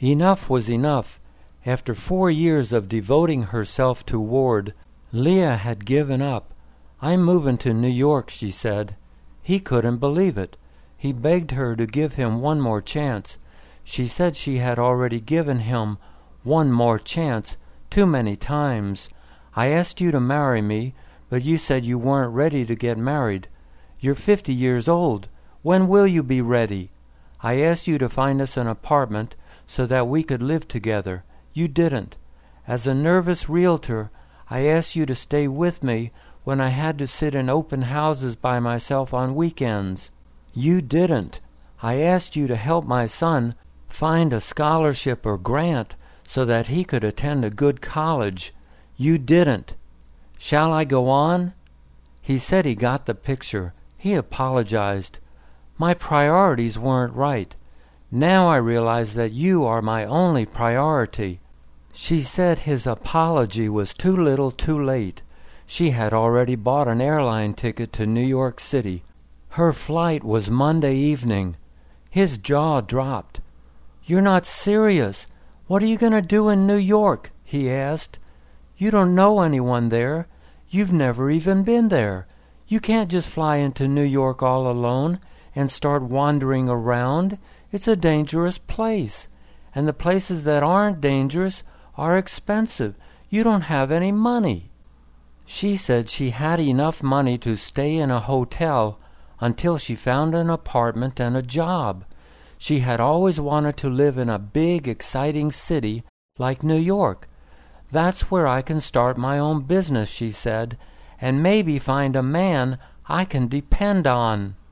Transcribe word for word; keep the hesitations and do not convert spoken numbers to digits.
Enough was enough. After four years of devoting herself to Ward, Leah had given up. "I'm moving to New York," she said. He couldn't believe it. He begged her to give him one more chance. She said she had already given him one more chance too many times. "I asked you to marry me, but you said you weren't ready to get married. You're fifty years old. When will you be ready? I asked you to find us an apartment so that we could live together. You didn't. As a nervous realtor, I asked you to stay with me when I had to sit in open houses by myself on weekends. You didn't. I asked you to help my son find a scholarship or grant so that he could attend a good college. You didn't. Shall I go on?" He said he got the picture. He apologized. "My priorities weren't right. Now I realize that you are my only priority." She said his apology was too little too late. She had already bought an airline ticket to New York City. Her flight was Monday evening. His jaw dropped. "You're not serious. What are you going to do in New York?" he asked. "You don't know anyone there. You've never even been there. You can't just fly into New York all alone and start wandering around. It's a dangerous place. And the places that aren't dangerous are expensive. You don't have any money." She said she had enough money to stay in a hotel until she found an apartment and a job. She had always wanted to live in a big, exciting city like New York. "That's where I can start my own business," she said, "and maybe find a man I can depend on."